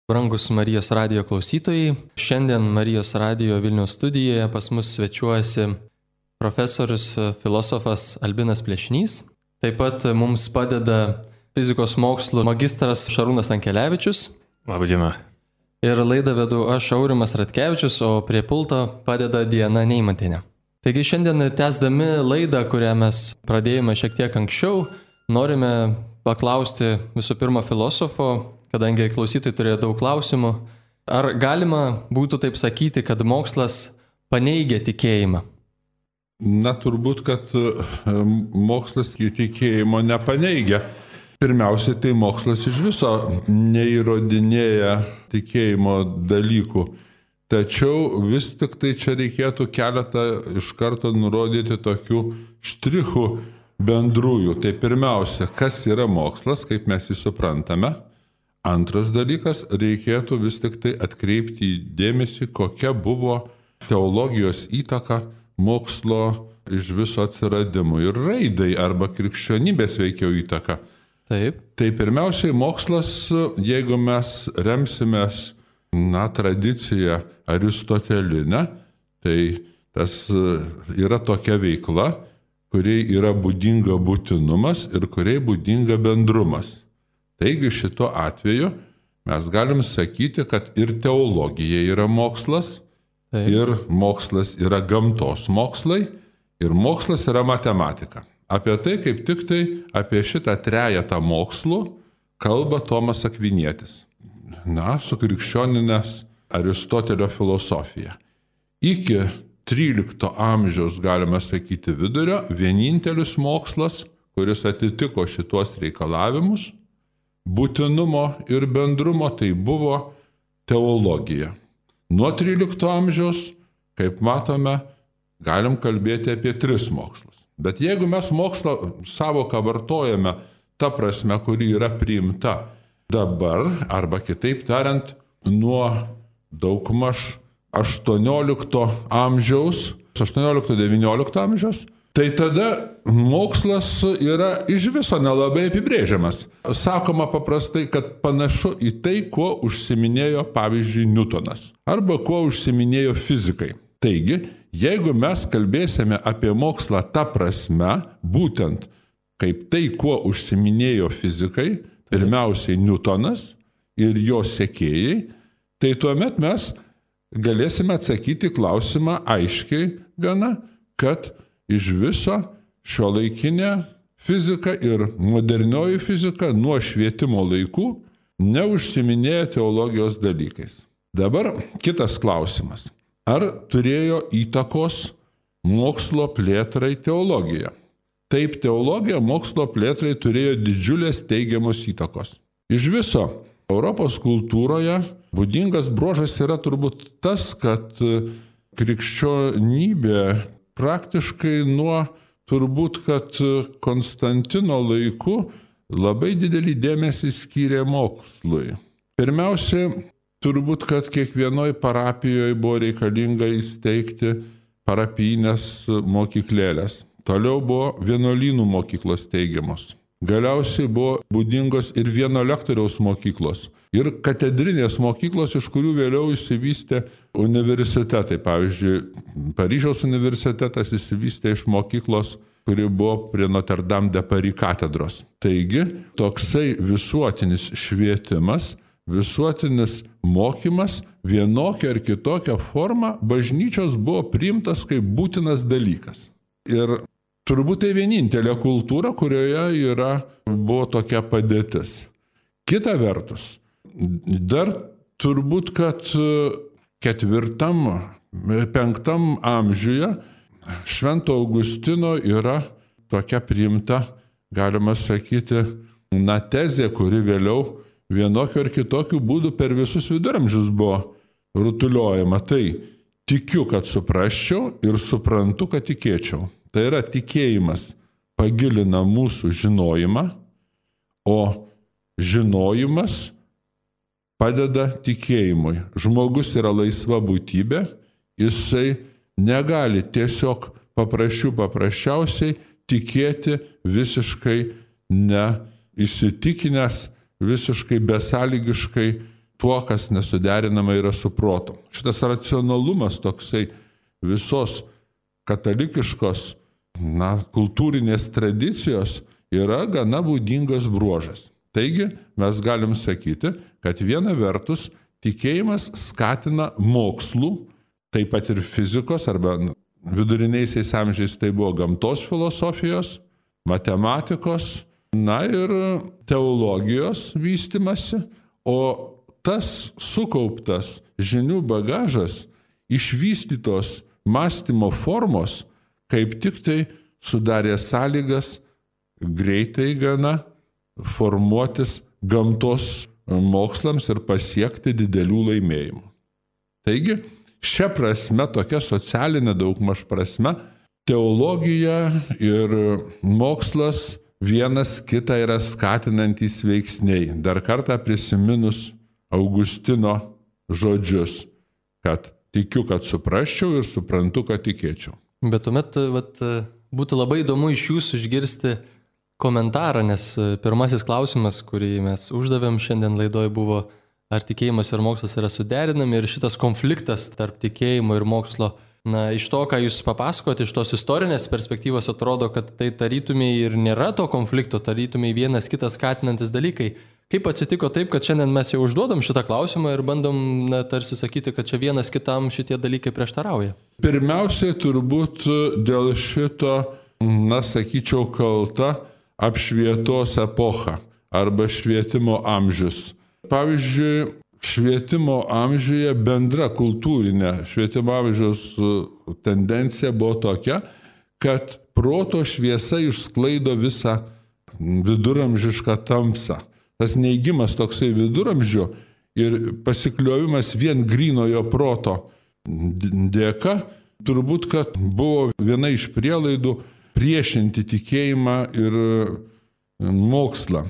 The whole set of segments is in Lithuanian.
Brangus Marijos radijo klausytojai, šiandien Marijos radijo Vilniaus studijoje pas mus svečiuojasi profesorius filosofas Albinas Plešnys. Taip pat mums padeda fizikos mokslų magistras Šarūnas Tankelevičius. Labą dieną. Ir laidą vedu aš, Aurimas Ratkevičius, o prie pulto padeda Diana Neimantienė. Taigi šiandien tęsdami laidą, kurią mes pradėjome šiek tiek anksčiau, norime paklausti visų pirma filosofo, kadangi klausytojai turėjo daug klausimų, ar galima būtų taip sakyti, kad mokslas paneigia tikėjimą? Na, turbūt, kad mokslas tikėjimo nepaneigia. Pirmiausia, tai mokslas iš viso neįrodinėja tikėjimo dalykų. Tačiau vis tik tai čia reikėtų keletą iš karto nurodyti tokių štrichų bendrųjų. Tai pirmiausia, kas yra mokslas, kaip mes jį suprantame. Antras dalykas, reikėtų vis tik tai atkreipti dėmesį, kokia buvo teologijos įtaka mokslo iš viso atsiradimui ir raidai arba krikščionybės veikiau įtaka. Taip. Tai pirmiausiai mokslas, jeigu mes remsimės tradiciją aristotelinę, tai tas yra tokia veikla, kuriai yra būdinga būtinumas ir kuriai būdinga bendrumas. Taigi šituo atveju mes galim sakyti, kad ir teologija yra mokslas, taip, ir mokslas yra gamtos mokslai, ir mokslas yra matematika. Apie tai kaip tik tai, apie šitą trejetą mokslų kalba Tomas Akvinietis. Sukrikščioninęs Aristotelio filosofiją. Iki 13 amžiaus, galime sakyti, vidurio, vienintelis mokslas, kuris atitiko šitos reikalavimus, būtinumo ir bendrumo, tai buvo teologija. Nuo 13 amžiaus, kaip matome, galim kalbėti apie 3 mokslus. Bet jeigu mes mokslo savoką vartojame ta prasme, kuri yra priimta dabar, arba kitaip tariant, nuo daugmaž 18 amžiaus, 18-19 amžiaus, tai tada mokslas yra iš viso nelabai apibrėžiamas. Sakoma paprastai, kad panašu į tai, kuo užsiminėjo, pavyzdžiui, Newtonas, arba kuo užsiminėjo fizikai. Taigi, jeigu mes kalbėsime apie mokslą ta prasme, būtent kaip tai, kuo užsiminėjo fizikai, pirmiausiai Newtonas ir jo sekėjai, tai tuomet mes galėsime atsakyti klausimą aiškiai gana, kad iš viso šiuolaikinė fizika ir modernioji fizika nuo švietimo laikų neužsiminėja teologijos dalykais. Dabar kitas klausimas. Ar turėjo įtakos mokslo plėtrai teologija? Taip, teologija mokslo plėtrai turėjo didžiulės teigiamos įtakos. Iš viso Europos kultūroje būdingas bruožas yra turbūt tas, kad krikščionybė praktiškai nuo turbūt, kad Konstantino laikų labai didelį dėmesį skyrė mokslui. Pirmiausia, turbūt, kad kiekvienoj parapijoje buvo reikalinga įsteigti parapijinės mokyklėlės. Toliau buvo vienuolynų mokyklos steigiamos. Galiausiai buvo būdingos ir vieno lektoriaus mokyklos. Ir katedrinės mokyklos, iš kurių vėliau išsivystė universitetai. Pavyzdžiui, Paryžiaus universitetas išsivystė iš mokyklos, kuri buvo prie Notre Dame de Paris katedros. Taigi, toksai visuotinis švietimas, visuotinis mokymas, vienokia ar kitokia forma bažnyčios buvo priimtas kaip būtinas dalykas. Ir turbūt tai vienintelė kultūra, kurioje buvo tokia padėtis. Kita vertus, dar turbūt, kad 4-5 amžiuje Švento Augustino yra tokia priimta, galima sakyti, tezė, kuri vėliau vienokiu ar kitokiu būdu per visus viduramžius buvo rutuliojama. Tai tikiu, kad suprasčiau ir suprantu, kad tikėčiau. Tai yra tikėjimas pagilina mūsų žinojimą, o žinojimas padeda tikėjimui. Žmogus yra laisva būtybė, jisai negali tiesiog paprasčiausiai tikėti visiškai neįsitikinęs, visiškai besąlygiškai tuo, kas nesuderinama yra su protu. Šitas racionalumas toksai visos katalikiškos kultūrinės tradicijos yra gana būdingas bruožas. Taigi mes galim sakyti, kad viena vertus tikėjimas skatina mokslų, taip pat ir fizikos arba viduriniaisiais amžiais tai buvo gamtos filosofijos, matematikos, ir teologijos vystimasi, o tas sukauptas žinių bagažas, išvystytos mąstymo formos, kaip tik tai sudarė sąlygas greitai gana formuotis gamtos mokslams ir pasiekti didelių laimėjimų. Taigi, šia prasme, tokia socialinė daugmaž prasme, teologija ir mokslas vienas kitą yra skatinantys veiksniai. Dar kartą prisiminus Augustino žodžius, kad tikiu, kad suprasčiau ir suprantu, kad tikėčiau. Bet tuomet būtų labai įdomu iš jūsų išgirsti komentarą, nes pirmasis klausimas, kurį mes uždavėm šiandien laidoje, buvo, ar tikėjimas ir mokslas yra suderinami, ir šitas konfliktas tarp tikėjimo ir mokslo, iš to, ką jūs papasakote, iš tos istorinės perspektyvos atrodo, kad tai tarytumiai ir nėra to konflikto, tarytumiai vienas kitas skatinantis dalykai. Kaip atsitiko taip, kad šiandien mes jau užduodam šitą klausimą ir bandom tarsi sakyti, kad čia vienas kitam šitie dalykai prieštarauja? Pirmiausiai turbūt dėl šito, sakyčiau, kalta apšvietos epocha arba švietimo amžius. Pavyzdžiui, švietimo amžiuje bendra kultūrinė švietimo amžiaus tendencija buvo tokia, kad proto šviesa išsklaido visą viduramžišką tamsą. Tas neigimas toksai viduramžių ir pasikliovimas vien grynojo proto dėka, turbūt, kad buvo viena iš prielaidų priešinti tikėjimą ir mokslą.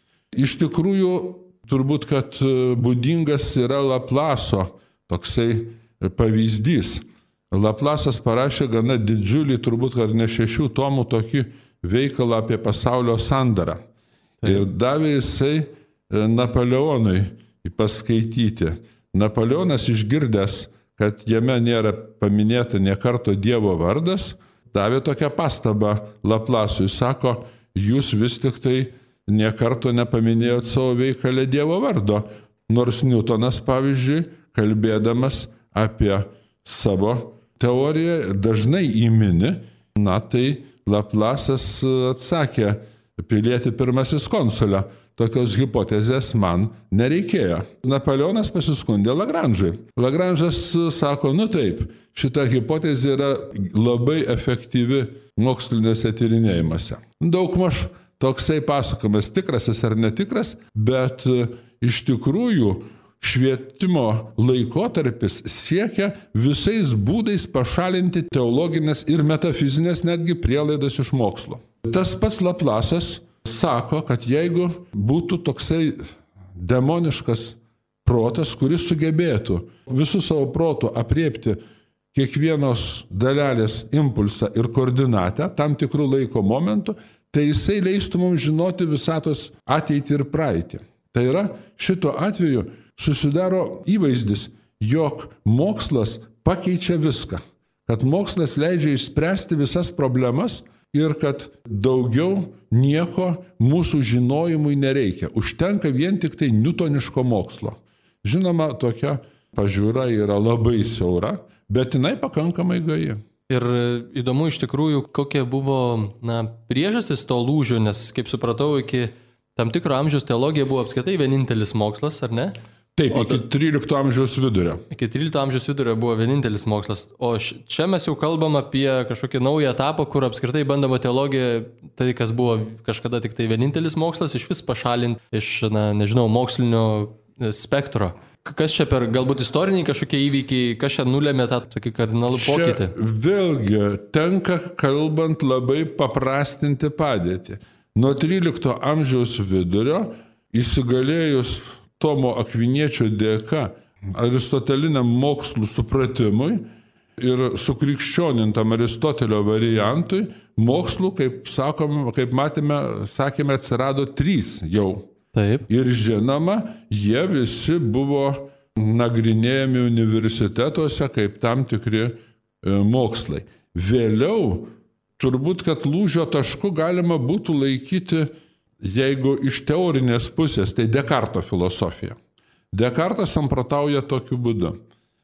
Iš tikrųjų, turbūt, kad būdingas yra Laplaso toksai pavyzdys. Laplasas parašė gana didžiulį, turbūt, kad ne 6 tomų tokį veikalą apie pasaulio sandarą. Ir davė jisai Napoleonui paskaityti. Napoleonas išgirdęs, kad jame nėra paminėta nė karto Dievo vardas, davė tokią pastabą Laplasui. Sako, jūs vis tik tai nė karto nepaminėjot savo veikale Dievo vardo. Nors Newtonas, pavyzdžiui, kalbėdamas apie savo teoriją, dažnai įmini, tai Laplasas atsakė, pilietį pirmasis konsulė. Tokios hipotezės man nereikėjo. Napoleonas pasiskundė Lagranžui. Lagranžas sako, taip, šita hipotezė yra labai efektyvi moksliniuose tyrinėjimuose. Daugmaž toksai pasakojimas, tikrasis ar netikras, bet iš tikrųjų švietimo laikotarpis siekia visais būdais pašalinti teologinės ir metafizinės netgi prielaidas iš mokslo. Tas pats Laplasas sako, kad jeigu būtų toksai demoniškas protas, kuris sugebėtų visų savo protų apriepti kiekvienos dalelės impulsą ir koordinatę tam tikrų laiko momentų, tai jisai leistų mums žinoti visatos ateitį ir praeitį. Tai yra, šito atveju susidaro įvaizdis, jog mokslas pakeičia viską, kad mokslas leidžia išspręsti visas problemas ir kad daugiau nieko mūsų žinojimui nereikia. Užtenka vien tik tai newtoniško mokslo. Žinoma, tokia pažiūra yra labai siaura, bet jinai pakankamai gaji. Ir įdomu iš tikrųjų, kokie buvo priežastis to lūžio, nes, kaip supratau, iki tam tikro amžiaus teologija buvo apskritai vienintelis mokslas, ar ne? Taip, iki 13 amžiaus vidurio. Iki 13 amžiaus vidurio buvo vienintelis mokslas. O čia mes jau kalbam apie kažkokį naują etapą, kur apskritai bandoma teologija, tai kas buvo kažkada tik tai vienintelis mokslas, iš vis pašalinti iš, mokslinio spektro. Kas čia per galbūt istoriniai kažkokie įvykiai, kas čia nulėmė tą tokį kardinalų pokytį? Vėlgi, tenka kalbant labai paprastinti padėtį. Nuo 13 amžiaus vidurio įsigalėjus Tomo Akviniečio dėka aristoteliniam mokslų supratimui ir sukrikščionintam Aristotelio variantui, mokslų, kaip matėme, atsirado 3 jau. Taip. Ir žinoma, jie visi buvo nagrinėjami universitetuose kaip tam tikri mokslai. Vėliau, turbūt, kad lūžio tašku galima būtų laikyti, jeigu iš teorinės pusės, tai Dekarto filosofija. Dekartas samprotauja tokiu būdu.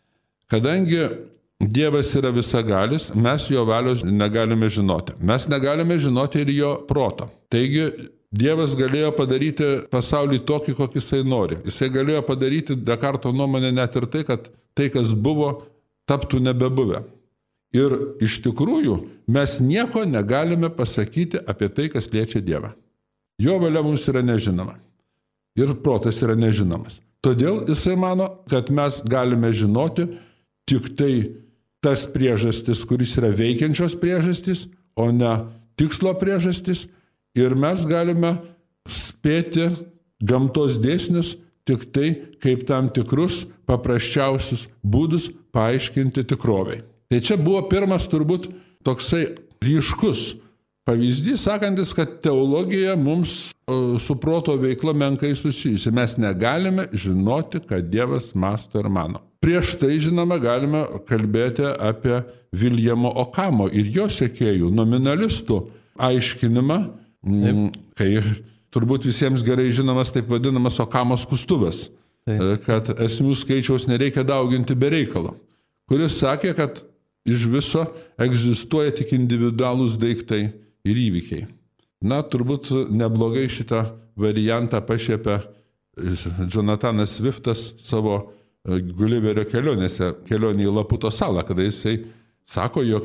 Kadangi Dievas yra visagalis, mes jo valios negalime žinoti. Mes negalime žinoti ir jo proto. Taigi, Dievas galėjo padaryti pasaulį tokį, kokį jisai nori. Jisai galėjo padaryti, Dekarto nuomonė, net ir tai, kad tai, kas buvo, taptų nebebuvę. Ir iš tikrųjų, mes nieko negalime pasakyti apie tai, kas liečia Dievą. Jo valia mums yra nežinoma. Ir protas yra nežinomas. Todėl jisai mano, kad mes galime žinoti tik tai tas priežastis, kuris yra veikiančios priežastis, o ne tikslo priežastis. Ir mes galime spėti gamtos dėsnius tik tai kaip tam tikrus paprasčiausius būdus paaiškinti tikroviai. Tai čia buvo pirmas turbūt toksai ryškus pavyzdys, sakantis, kad teologija mums su proto veikla menkai susijusi. Mes negalime žinoti, kad Dievas mąsto ir mano. Prieš tai, žinoma, galime kalbėti apie Viljamo Okamo ir jo sekėjų, nominalistų aiškinimą, kai turbūt visiems gerai žinomas taip vadinamas Okamos skustuvas, kad esmių skaičiaus nereikia dauginti be reikalo, kuris sakė, kad iš viso egzistuoja tik individualūs daiktai ir įvykiai. Na, turbūt neblogai šitą variantą pašiepia Jonathanas Swiftas savo Gulliverio kelionėse, kelionė į Laputo salą, kada jisai sako, jog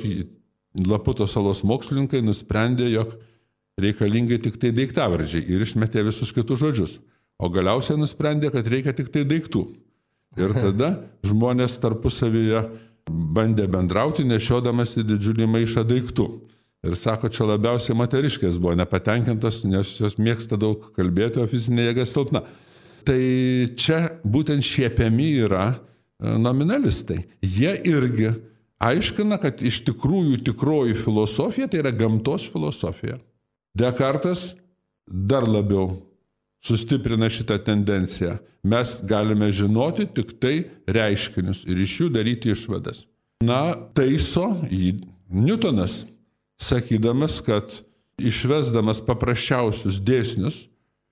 Laputo salos mokslininkai nusprendė, jog reikalingi tik tai daiktavardžiai ir išmetė visus kitus žodžius. O galiausiai nusprendė, kad reikia tik tai daiktų. Ir tada žmonės tarpusavyje bandė bendrauti, nešiodamas į didžiulį maišą daiktų. Ir sako, čia labiausiai moteriškės buvo nepatenkintos, nes jos mėgsta daug kalbėti, o fizinė jėga silpna. Tai čia būtent šiepiami yra nominalistai. Jie irgi aiškina, kad iš tikrųjų tikroji filosofija tai yra gamtos filosofija. Dekartas dar labiau sustiprina šitą tendenciją. Mes galime žinoti tik tai reiškinius ir iš jų daryti išvadas. Na, taiso į Newtonas, sakydamas, kad išvesdamas paprasčiausius dėsnius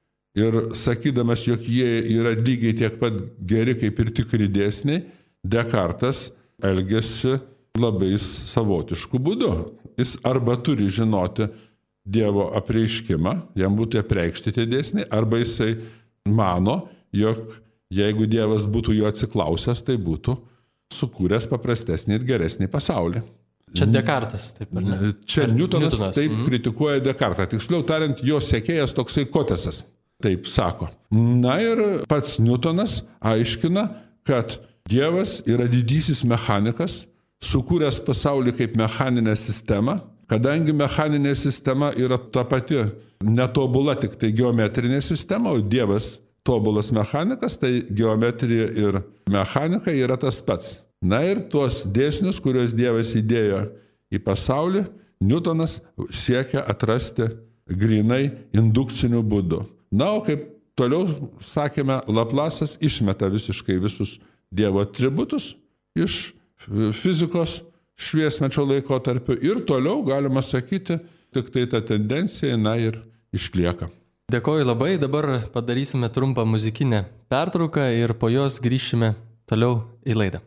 ir sakydamas, jog jie yra lygiai tiek pat geri kaip ir tikri dėsniai, Dekartas elgiasi labai savotišku būdu. Jis arba turi žinoti Dievo apreiškimą, jam būtų apreikšti tie dėsniai, arba jisai mano, jog jeigu Dievas būtų jo atsiklausęs, tai būtų sukūręs paprastesnį ir geresnį pasaulį. Čia Dekartas, taip ar ne? Čia Newtonas taip kritikuoja Dekartą. Tiksliau tariant, jo sekėjas toksai Kotesas, taip sako. Na ir pats Newtonas aiškina, kad Dievas yra didysis mechanikas, sukūręs pasaulį kaip mechaninę sistemą, kadangi mechaninė sistema yra ta pati netobula, tik tai geometrinė sistema, o Dievas tobulas mechanikas, tai geometrija ir mechanika yra tas pats. Na ir tuos dėsnius, kuriuos Dievas įdėjo į pasaulį, Newtonas siekia atrasti grinai indukciniu būdu. Na, o kaip toliau, sakėme, Laplasas išmeta visiškai visus Dievo atributus iš fizikos šviesmečio laikotarpiu ir toliau, galima sakyti, tik tai ta tendencija, na ir išlieka. Dėkoju labai, dabar padarysime trumpą muzikinę pertrauką ir po jos grįšime toliau į laidą.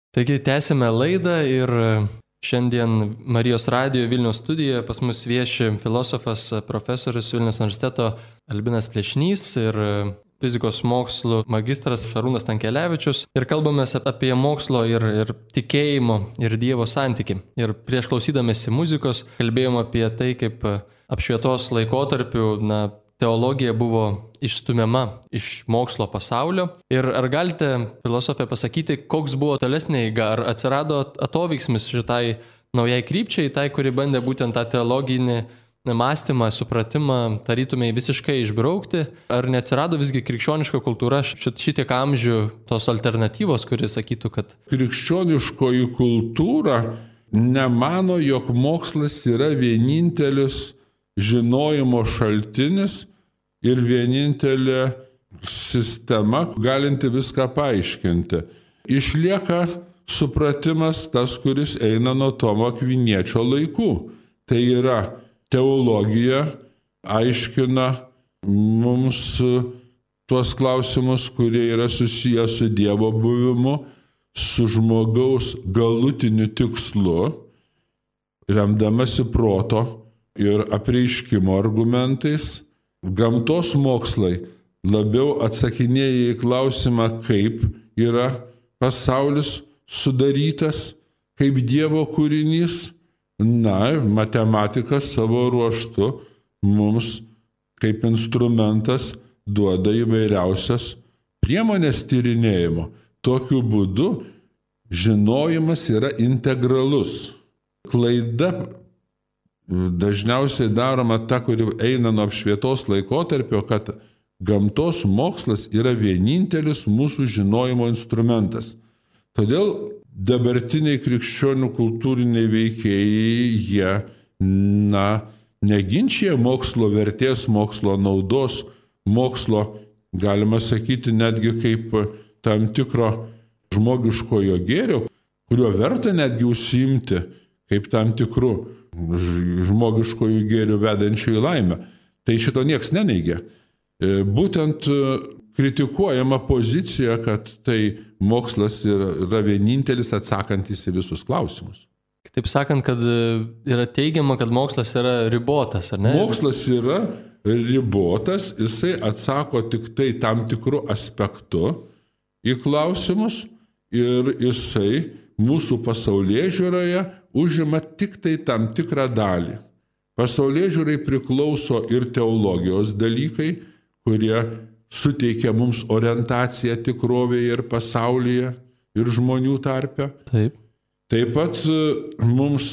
Taigi tęsime laidą ir šiandien Marijos radijo Vilniaus studijoje pas mus vieši filosofas, profesorius Vilniaus universiteto Albinas Plečnys ir fizikos mokslų magistras Šarūnas Tankelevičius. Ir kalbamės apie mokslo ir tikėjimo ir Dievo santykį. Ir prieš klausydamėsi muzikos kalbėjom apie tai, kaip apšvietos laikotarpiu teologija buvo išstumiama iš mokslo pasaulio. Ir ar galite, filosofė, pasakyti, koks buvo tolesnė eiga, ar atsirado atoveiksmis šitai naujai krypčiai, tai, kuri bandė būtent tą teologinį mąstymą, supratimą tarytumai visiškai išbraukti, ar neatsirado visgi krikščioniška kultūra šitiek amžių tos alternatyvos, kuri sakytų, kad... Krikščioniškoji kultūra nemano, jog mokslas yra vienintelis žinojimo šaltinis ir vienintelė sistema, galinti viską paaiškinti. Išlieka supratimas tas, kuris eina nuo Tomo Akviniečio laikų. Tai yra teologija, aiškina mums tuos klausimus, kurie yra susiję su Dievo buvimu, su žmogaus galutiniu tikslu, remdamasi proto ir apreiškimo argumentais. Gamtos mokslai labiau atsakinėja į klausimą, kaip yra pasaulis sudarytas, kaip Dievo kūrinys. Matematika savo ruožtu mums kaip instrumentas duoda įvairiausias priemonės tyrinėjimo. Tokiu būdu žinojimas yra integralus. Klaida dažniausiai daroma ta, kuri eina nuo apšvietos laikotarpio, kad gamtos mokslas yra vienintelis mūsų žinojimo instrumentas. Todėl dabartiniai krikščionių kultūriniai veikėjai, jie neginčia mokslo vertės, mokslo naudos, mokslo, galima sakyti, netgi kaip tam tikro žmogiškojo gėrio, kuriuo verta netgi užsiimti, kaip tam tikrų žmogiškojų gėrių vedančių į laimę. Tai šito nieks neneigia. Būtent kritikuojama pozicija, kad tai mokslas yra vienintelis atsakantis į visus klausimus. Taip sakant, kad yra teigiama, kad mokslas yra ribotas, ar ne? Mokslas yra ribotas, jisai atsako tik tai tam tikrų aspektų į klausimus ir jisai mūsų pasaulėžiūroje užima tik tai tam tikrą dalį. Pasaulėžiūrai priklauso ir teologijos dalykai, kurie suteikia mums orientaciją tikrovėje ir pasaulyje, ir žmonių tarpe. Taip pat mums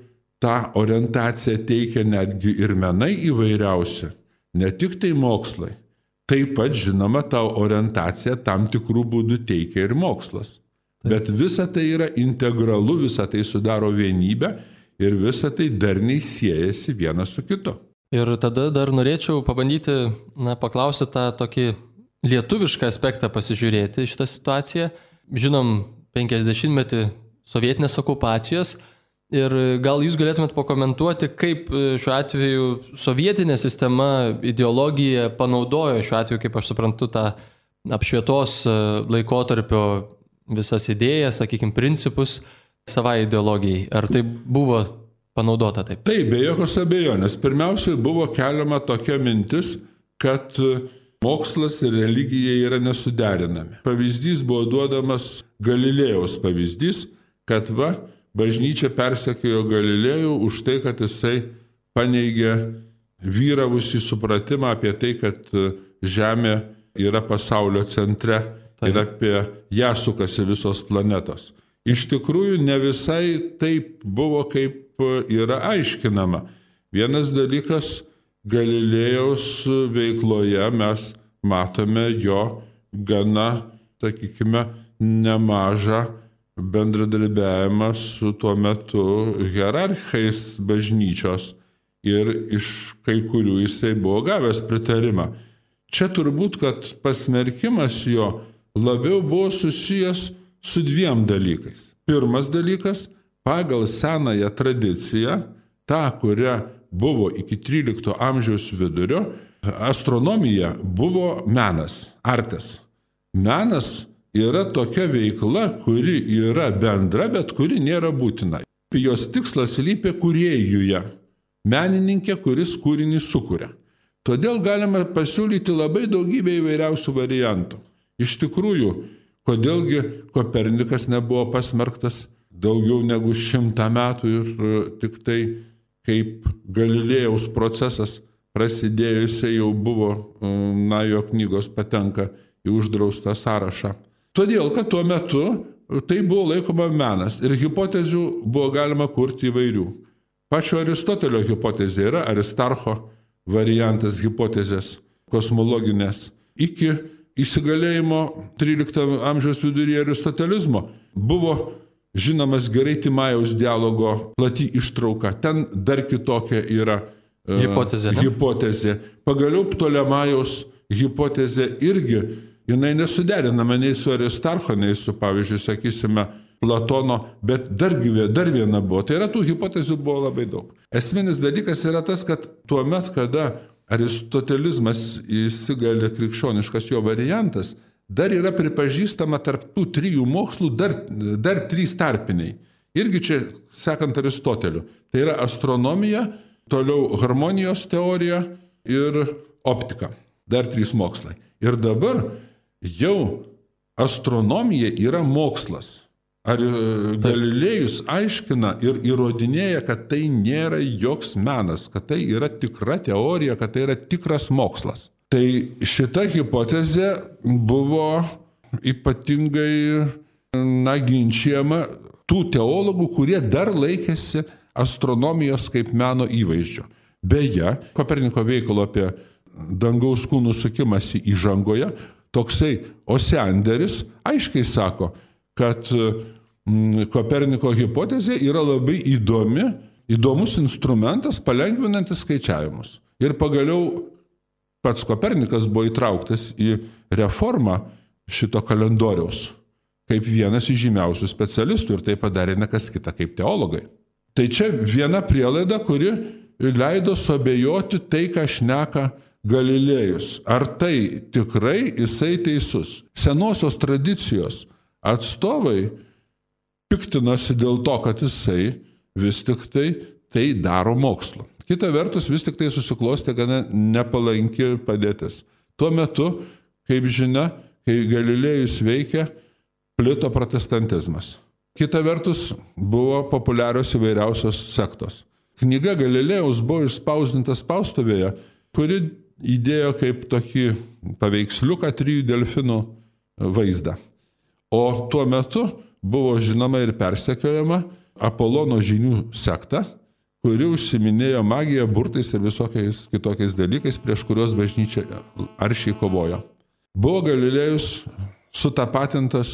tą orientaciją teikia netgi ir menai įvairiausi, ne tik tai mokslai. Taip pat, žinoma, tą orientaciją tam tikrų būdų teikia ir mokslas. Bet visa tai yra integralu, visa tai sudaro vienybę ir visa tai darniai siejasi vienas su kitu. Ir tada dar norėčiau pabandyti paklausti tą tokį lietuvišką aspektą pasižiūrėti šitą situaciją. Žinom 50-metį sovietinės okupacijos ir gal jūs galėtumėt pakomentuoti, kaip šiuo atveju sovietinė sistema, ideologija panaudojo šiuo atveju, kaip aš suprantu, tą apšvietos laikotarpio visas idėjas, sakykime, principus savai ideologijai. Ar tai buvo panaudota taip? Taip, be jokios abejonės. Pirmiausiai buvo keliama tokia mintis, kad mokslas ir religija yra nesuderinami. Pavyzdys buvo duodamas Galilėjaus pavyzdys, kad bažnyčia persekiojo Galilėjų už tai, kad jisai paneigė vyravusį supratimą apie tai, kad Žemė yra pasaulio centre. Ir apie ją sukasi visos planetos. Iš tikrųjų, ne visai taip buvo, kaip yra aiškinama. Vienas dalykas, Galilėjaus veikloje mes matome jo gana, sakykime, nemažą bendradarbiavimą su tuo metu hierarchais bažnyčios ir iš kai kurių jisai buvo gavęs pritarimą. Čia turbūt, kad pasmerkimas jo labiau buvo susijęs su dviem dalykais. Pirmas dalykas, pagal senąją tradiciją, tą, kurią buvo iki 13 amžiaus vidurio, astronomija buvo menas, artes. Menas yra tokia veikla, kuri yra bendra, bet kuri nėra būtina. Jos tikslas lypia kūrėjuje, menininkė, kuris kūrinį sukuria. Todėl galima pasiūlyti labai daugybę įvairiausių variantų. Iš tikrųjų, kodėlgi Kopernikas nebuvo pasmerktas daugiau negu 100 metų ir tik tai kaip Galilėjaus procesas prasidėjusiai jau buvo, jo knygos patenka į uždraustą sąrašą. Todėl, kad tuo metu tai buvo laikoma menas ir hipotezių buvo galima kurti įvairių. Pačio Aristotelio hipotezė yra Aristarcho variantas hipotezės kosmologinės. Iki įsigalėjimo 13 amžiaus viduryje aristotelizmo buvo žinomas gerai Timajaus dialogo plati ištrauka. Ten dar kitokia yra hipotezė. Pagaliau Ptolemajaus hipotezė irgi, jinai nesuderinama nei su Aristarcho, nei su, pavyzdžiui, sakysime, Platono, bet dar viena buvo. Tai yra, tų hipotezių buvo labai daug. Esminis dalykas yra tas, kad tuo met, kada aristotelizmas įsigali krikščioniškas jo variantas, dar yra pripažįstama tarp tų 3 mokslų dar 3 tarpiniai. Irgi čia, sekant Aristoteliu. Tai yra astronomija, toliau harmonijos teorija ir optika. Dar 3 mokslai. Ir dabar jau astronomija yra mokslas. Ar Galilėjus aiškina ir įrodinėja, kad tai nėra joks menas, kad tai yra tikra teorija, kad tai yra tikras mokslas. Tai šita hipotezė buvo ypatingai ginčiama tų teologų, kurie dar laikėsi astronomijos kaip meno įvaizdžio. Beje, Koperniko veikalo apie dangaus kūnų sukimąsi įžangoje, toksai Osianderis aiškiai sako, kad Koperniko hipotezė yra labai įdomus instrumentas palengvinantis skaičiavimus. Ir pagaliau pats Kopernikas buvo įtrauktas į reformą šito kalendoriaus kaip vienas iš žymiausių specialistų ir tai padarė ne kas kita kaip teologai. Tai čia viena prielaida, kuri leido suabejoti tai, ką šneka Galilėjus. Ar tai tikrai jisai teisus? Senosios tradicijos atstovai piktinosi dėl to, kad jisai vis tik tai daro mokslu. Kita vertus, vis tik tai susiklostė gana nepalanki padėtis. Tuo metu, kaip žinia, kai Galilėjus veikia, plito protestantizmas. Kita vertus, buvo populiarios įvairiausios sektos. Knyga Galilėjaus buvo išspausdinta spaustuvėje, kuri įdėjo kaip tokį paveiksliuką 3 delfinų vaizdą. O tuo metu buvo žinoma ir persekiojama Apolono žinių sekta, kuri užsiminėjo magiją, burtais ir visokiais kitokiais dalykais, prieš kurios bažnyčia aršiai kovojo. Buvo Galilėjus sutapatintas,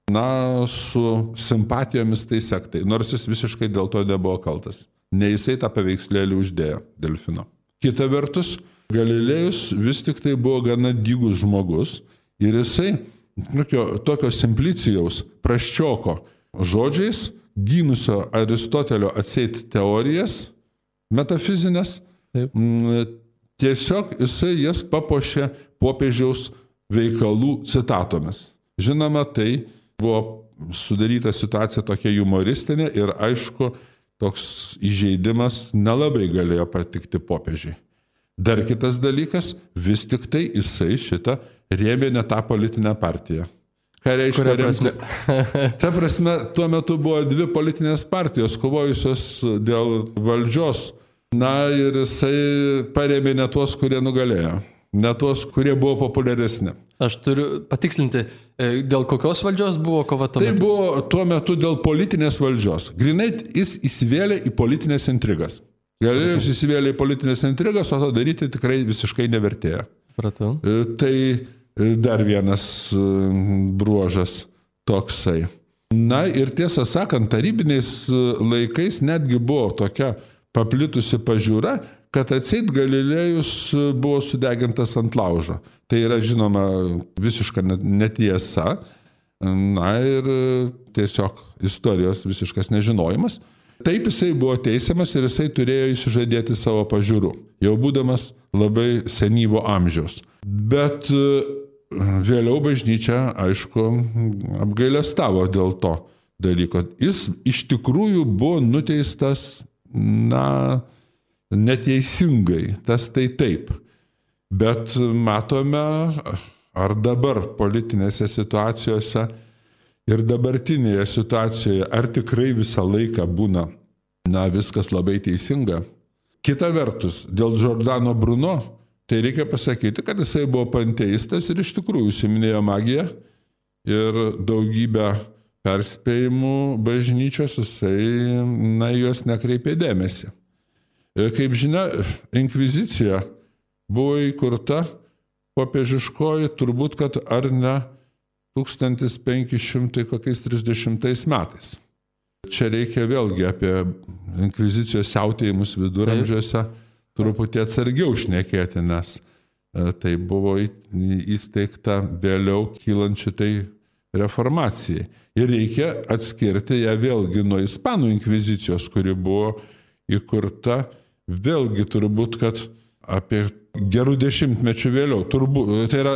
su simpatijomis tai sektai, nors jis visiškai dėl to nebuvo kaltas. Ne jisai tą paveikslėlį uždėjo delfino. Kita vertus, Galilėjus vis tik tai buvo gana dygus žmogus ir jisai tokio simplicijaus Prasčioko žodžiais, gynusio Aristotelio atseit teorijas metafizinės, tiesiog jisai jas papuošė popiežiaus veikalų citatomis. Žinoma, tai buvo sudaryta situacija tokia humoristinė ir aišku, toks įžeidimas nelabai galėjo patikti popiežiui. Dar kitas dalykas, vis tik tai jisai šitą rėmė ne tą politinę partiją. Ką reiškia remti? Ta prasme, tuo metu buvo 2 politinės partijos kovojusios dėl valdžios. Ir jisai parėmė ne tuos, kurie nugalėjo, ne tuos, kurie buvo populiaresni. Aš turiu patikslinti, dėl kokios valdžios buvo kova tuo metu? Tai buvo tuo metu dėl politinės valdžios. Grinai jis įsivėlė į politinės intrigas. Galilėjus įsivėlė į politinės intrigas, o to daryti tikrai visiškai nevertėjo. Pratau. Tai dar vienas bruožas toksai. Ir tiesą sakant, tarybiniais laikais netgi buvo tokia paplitusi pažiūra, kad atseit Galilėjus buvo sudegintas ant laužo. Tai yra, žinoma, visiška netiesa. Ir tiesiog istorijos visiškas nežinojimas. Taip jisai buvo teisiamas ir jisai turėjo išsižadėti savo pažiūrų, jau būdamas labai senyvo amžiaus. Bet vėliau bažnyčia, aišku, apgailestavo dėl to dalyko. Jis iš tikrųjų buvo nuteistas, neteisingai, tas tai taip. Bet matome, ar dabar politinėse situacijose ir dabartinėje situacijoje, ar tikrai visą laiką būna, viskas labai teisinga. Kita vertus, dėl Giordano Bruno, tai reikia pasakyti, kad jisai buvo panteistas ir iš tikrųjų užsiiminėjo magiją ir daugybę perspėjimų bažnyčios jisai, juos nekreipė dėmesį. Kaip žinia, inkvizicija buvo įkurta popiežiškoji turbūt, kad ar ne 1530 metais. Čia reikia vėlgi apie inkvizicijos siautėjimus viduramžiuose truputį atsargiau šnekėti, nes tai buvo įsteigta vėliau kylančių tai reformacijai. Ir reikia atskirti ją vėlgi nuo ispanų inkvizicijos, kuri buvo įkurta vėlgi turbūt, kad apie gerų dešimtmečių vėliau. Tai yra,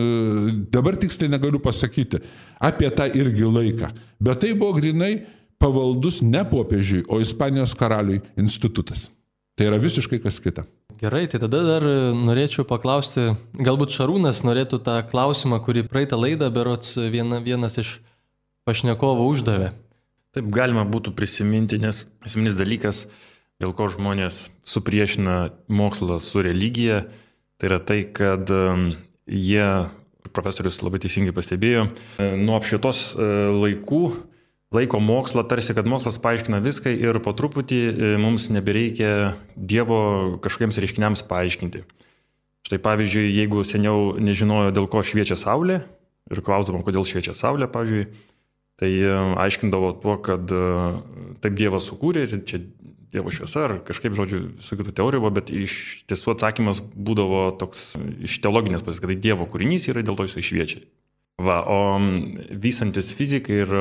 dabar tiksliai negaliu pasakyti, apie tą irgi laiką. Bet tai buvo grinai pavaldus ne popiežiui, o Ispanijos karaliui institutas. Tai yra visiškai kas kita. Gerai, tai tada dar norėčiau paklausti, galbūt Šarūnas norėtų tą klausimą, kurį praeitą laidą berods vienas iš pašnekovų uždavė. Taip galima būtų prisiminti, nes esminis dalykas, dėl ko žmonės supriešina mokslą su religija, tai yra tai, kad jie, profesorius labai teisingai pastebėjo, nuo apšvietos laikų laiko mokslą tarsi, kad mokslas paaiškina viską ir po truputį mums nebereikia Dievo kažkokiems reiškiniams paaiškinti. Štai pavyzdžiui, jeigu seniau nežinojo, dėl ko šviečia saulė ir klausdavom, kodėl šviečia saulė, pavyzdžiui, tai aiškindavo tuo, kad taip Dievas sukūrė ir čia Dievo šviesa ar kažkaip, žodžiu, visokių tų teorijų buvo, bet iš tiesų atsakymas būdavo toks iš teologinės pusės, kad tai Dievo kūrinys yra, dėl to jisai šviečia. O vystantis fizikai ir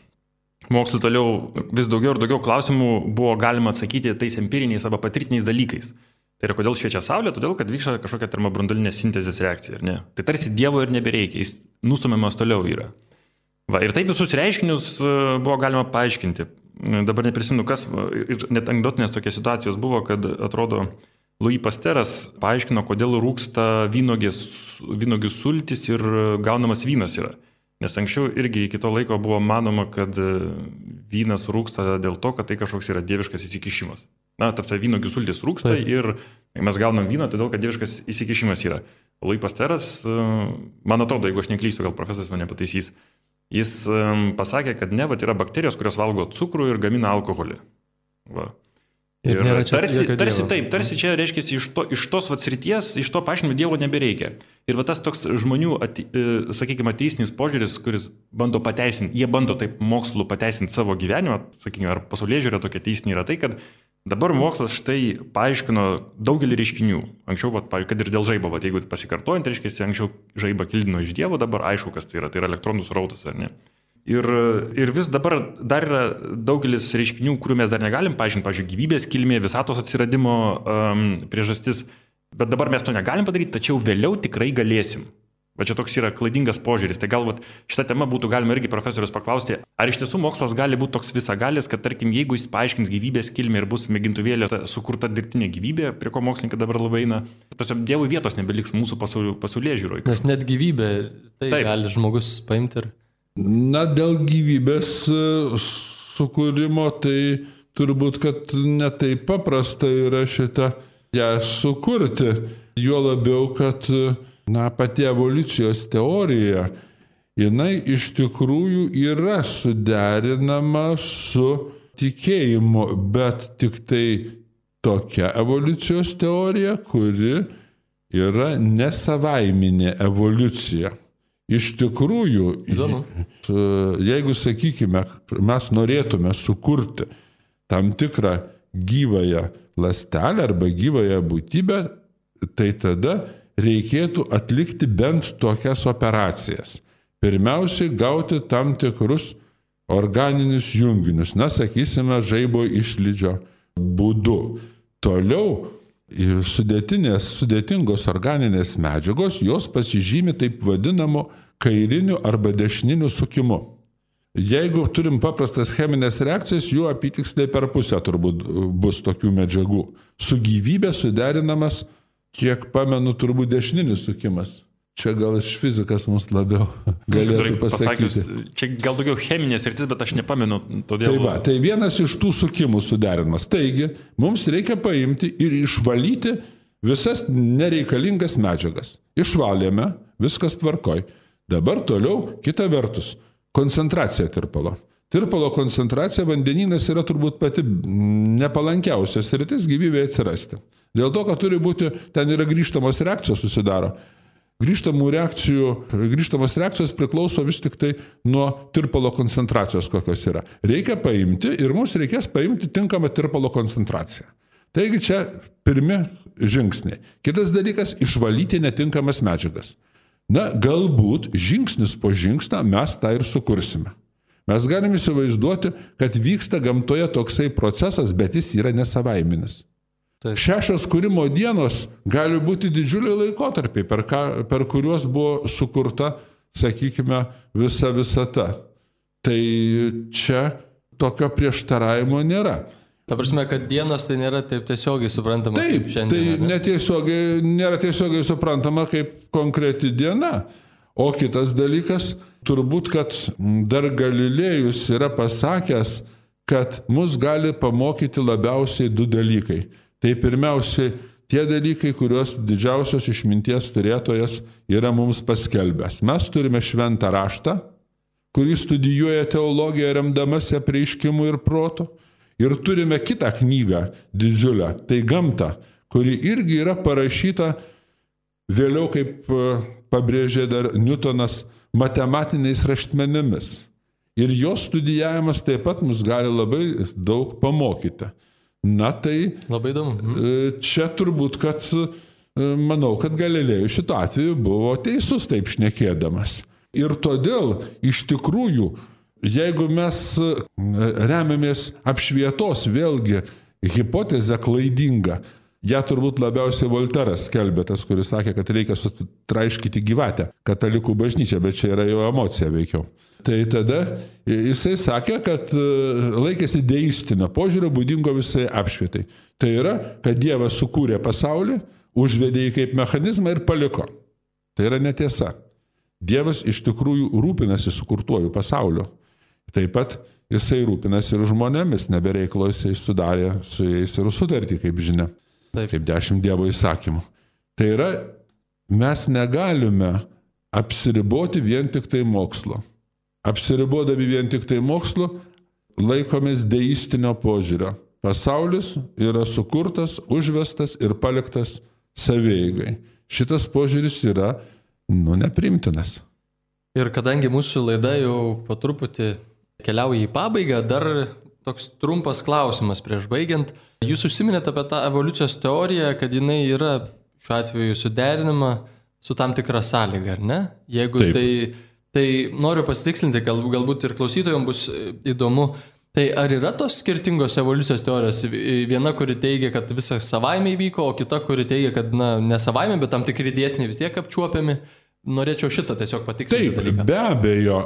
mokslu toliau vis daugiau ir daugiau klausimų buvo galima atsakyti tais empiriniais arba patirtiniais dalykais. Tai yra, kodėl šviečia saulė, todėl, kad vyksta kažkokia termobranduolinė sintezės reakcija, ar ne? Tai tarsi Dievo ir nebereikia, jis nustumiamas toliau yra. Ir tai visus reiškinius buvo galima paaiškinti. Dabar neprisimenu kas, ir net anekdotinės tokios situacijos buvo, kad atrodo Louis Pasteras paaiškino, kodėl rūksta vynuogių sultis ir gaunamas vynas yra. Nes anksčiau irgi iki to laiko buvo manoma, kad vynas rūksta dėl to, kad tai kažkoks yra dieviškas įsikišimas. Tarsi vynuogių sultis rūksta ir mes gaunam vyną, todėl kad dieviškas įsikišimas yra. Louis Pasteras, man atrodo, jeigu aš neklystu, gal profesorius mane pataisys, jis pasakė, kad yra bakterijos, kurios valgo cukrų ir gamina alkoholį. Ir tarsi čia reiškia, iš tos srities, iš to paaiškinimo Dievo nebereikia. Ir tas toks žmonių, sakykime, ateisinis požiūris, kuris bando pateisinti, jie bando taip mokslu pateisinti savo gyvenimą, sakykime, ar pasaulėžiūra tokia teisinė yra tai, kad dabar mokslas štai paaiškino daugelį reiškinių. Anksčiau, kad ir dėl žaibo, jeigu pasikartojant, reiškia, anksčiau žaibą kildino iš Dievo, dabar aišku, kas tai yra elektronų srautas, ar ne? Ir vis dabar dar yra daugelis reiškinių, kurių mes dar negalim paaiškinti, pavyzdžiui, gyvybės kilmė, visatos atsiradimo priežastis, bet dabar mes to negalim padaryti, tačiau vėliau tikrai galėsim. Čia toks yra klaidingas požiūris. Tai gal šitą temą būtų galima irgi profesorius paklausti, ar iš tiesų mokslas gali būti toks visagalis, kad tarkim, jeigu jis paaiškins gyvybės kilmę ir bus mėgintuvėlė sukurta dirbtinė gyvybė, prie ko mokslininkai dabar labai eina, tiesiog Dievui vietos nebeliks mūsų pasaulėžiūroje. Nes net gyvybė, tai taip gali žmogus paimti ir... Dėl gyvybės sukūrimo, tai turbūt, kad netaip paprasta yra šitą ją sukurti. Juo labiau, kad pati evoliucijos teorija, jinai iš tikrųjų yra suderinama su tikėjimu, bet tik tai tokia evoliucijos teorija, kuri yra nesavaiminė evoliucija. Iš tikrųjų, jeigu, sakykime, mes norėtume sukurti tam tikrą gyvąją ląstelę arba gyvąją būtybę, tai tada reikėtų atlikti bent tokias operacijas. Pirmiausiai gauti tam tikrus organinius junginius, sakysime, žaibo išlydžio būdu. Toliau sudėtingos organinės medžiagos, jos pasižymi taip vadinamu kairiniu arba dešininiu sukimu. Jeigu turim paprastas cheminės reakcijas, jų apytiksliai per pusę turbūt bus tokių medžiagų. Su gyvybė suderinamas, kiek pamenu, turbūt dešininis sukimas. Čia gal iš fizikas mums labiau galėtų pasakyti. Čia gal daugiau cheminės sritis, bet aš nepamenu. Todėl... Tai vienas iš tų sukimų suderinimas. Taigi, mums reikia paimti ir išvalyti visas nereikalingas medžiagas. Išvalėme, viskas tvarkoj. Dabar toliau, kita vertus, koncentracija tirpalo. Tirpalo koncentracija vandenynas yra turbūt pati nepalankiausia sritis gyvybėje atsirasti. Dėl to, kad turi būti, ten yra grįžtamos reakcijos susidaro. Grįžtamos reakcijos priklauso vis tik tai nuo tirpalo koncentracijos, kokios yra. Reikia paimti ir mums reikės paimti tinkamą tirpalo koncentraciją. Taigi čia pirmi žingsniai. Kitas dalykas – išvalyti netinkamas medžiagas. Na, galbūt žingsnis po žingsnio mes tą ir sukursime. Mes galime įsivaizduoti, kad vyksta gamtoje toksai procesas, bet jis yra nesavaiminis. 6 kūrimo dienos gali būti didžiuliai laikotarpiai, per kuriuos buvo sukurta, sakykime, visa visata. Tai čia tokio prieštaravimo nėra. Ta prasme, kad dienos tai nėra taip tiesiogiai suprantama kaip šiandien. Tai nėra tiesiogiai suprantama kaip konkreti diena. O kitas dalykas, turbūt, kad dar Galilėjus yra pasakęs, kad mus gali pamokyti labiausiai 2 dalykai. Tai pirmiausiai tie dalykai, kuriuos didžiausios išminties turėtojas yra mums paskelbęs. Mes turime šventą raštą, kurį studijuoja teologija remdamasi apreiškimu ir protu. Ir turime kitą knygą didžiulę, tai gamta, kuri irgi yra parašyta vėliau, kaip pabrėžė dar Newtonas, matematiniais raštmenimis. Ir jos studijavimas taip pat mus gali labai daug pamokyti. Na tai labai įdomu. Čia turbūt, kad manau, kad Galilėjus šituo atveju buvo teisus taip šnekėdamas. Ir todėl iš tikrųjų, jeigu mes remiamės apšvietos vėlgi hipotezę klaidingą, ją turbūt labiausiai Volteras skelbė, tas, kuris sakė, kad reikia sutraiškyti gyvatę katalikų bažnyčią, bet čia yra jo emocija veikiau. Tai tada jisai sakė, kad laikėsi deistinio požiūrio būdingo visai apšvietai. Tai yra, kad Dievas sukūrė pasaulį, užvedė jį kaip mechanizmą ir paliko. Tai yra netiesa. Dievas iš tikrųjų rūpinasi sukurtuoju pasauliu. Taip pat jisai rūpinasi ir žmonėmis, nebereiklo jisai sudarė su jais ir sutartį, kaip žinia. Taip. Kaip 10 Dievo įsakymų. Tai yra, mes negalime apsiriboti vien tik tai mokslo. Apsiribodami vien tik tai mokslu, laikomės deistinio požiūrio. Pasaulis yra sukurtas, užvestas ir paliktas savieigai. Šitas požiūris yra, neprimtinas. Ir kadangi mūsų laida jau po truputį keliauja į pabaigą, dar toks trumpas klausimas prieš baigiant. Jūs užsiminėte apie tą evoliucijos teoriją, kad jinai yra šiuo atveju suderinama su tam tikra sąlyga, ar ne? Jeigu taip. Tai noriu pasitikslinti, galbūt ir klausytojams bus įdomu, tai ar yra tos skirtingos evoliucijos teorijos? Viena, kuri teigia, kad visas savaime įvyko, o kita, kuri teigia, kad ne savaime, bet tam tikri dėsniai vis tiek apčiuopiami. Norėčiau šitą tiesiog patikslinti. Taip, be abejo,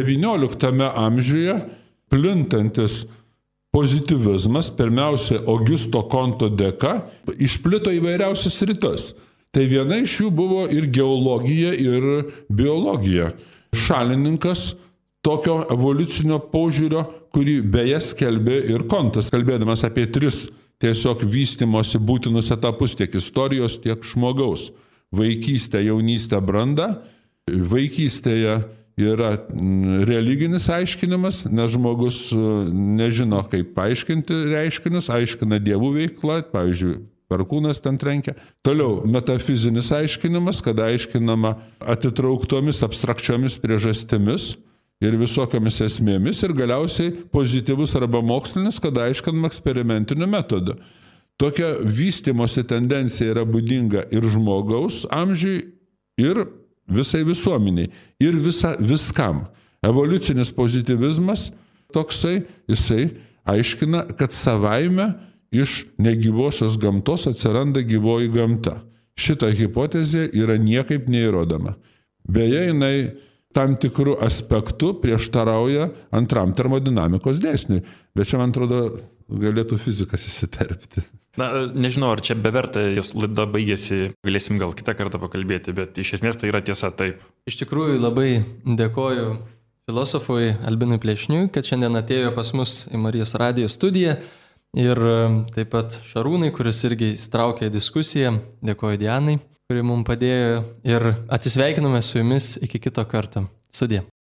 XIX amžiuje plintantis pozityvizmas, pirmiausia, Augusto Konto dėka, išplito įvairiausias sritis. Tai viena iš jų buvo ir geologija, ir biologija. Šalininkas tokio evoliucinio požiūrio, kurį beje skelbė ir Kontas, kalbėdamas apie 3 tiesiog vystymosi būtinus etapus tiek istorijos, tiek žmogaus. Vaikystė, jaunystė, branda. Vaikystėje yra religinis aiškinimas, nes žmogus nežino, kaip paaiškinti reiškinius, aiškina dievų veiklą, pavyzdžiui, perkūnas ten trenkia. Toliau metafizinis aiškinimas, kada aiškinama atitrauktomis abstrakčiomis priežastimis ir visokiamis esmėmis, ir galiausiai pozityvus arba mokslinis, kada aiškinama eksperimentiniu metodu. Tokia vystymosi tendencija yra būdinga ir žmogaus amžiui, ir visai visuomeniai, ir viskam. Evoliucinis pozityvizmas toksai, jisai aiškina, kad savaime iš negyvosios gamtos atsiranda gyvoji gamta. Šita hipotezė yra niekaip neįrodoma. Beje, jinai tam tikrų aspektų prieštarauja antram termodinamikos dėsniui. Bet čia, man atrodo, galėtų fizikas įsiterpti. Na, nežinau, ar čia beverta, jos laida baigėsi, galėsim gal kitą kartą pakalbėti, bet iš esmės tai yra tiesa taip. Iš tikrųjų labai dėkoju filosofui Albinui Plešniui, kad šiandien atėjo pas mus į Marijos radijo studiją ir taip pat Šarūnai, kuris irgi įsitraukė į diskusiją. Dėkoju Dianai, kuri mums padėjo ir atsisveikinome su jumis iki kito karto. Sudie.